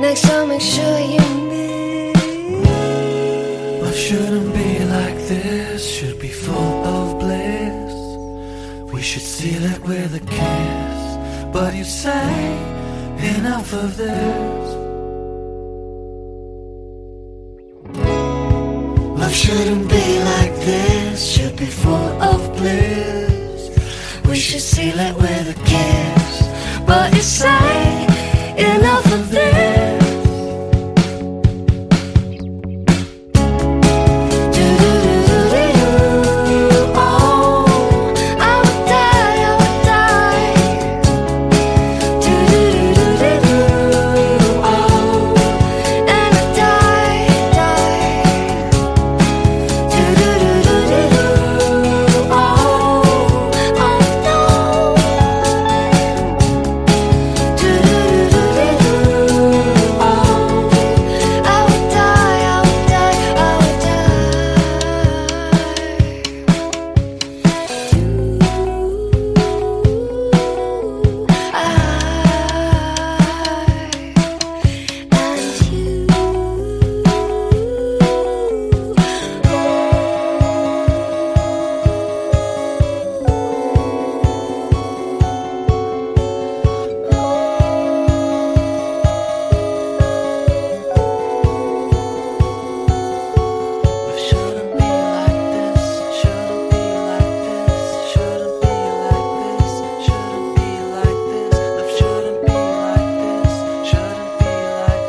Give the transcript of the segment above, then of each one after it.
Next time make sure you miss. Love shouldn't be like this, should be full of bliss. We should seal it with a kiss. But you say, enough of this. Love shouldn't be like this, should be full of bliss. We should seal it with a kiss. But you say, enough of this.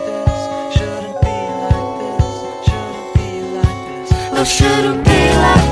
Love shouldn't be like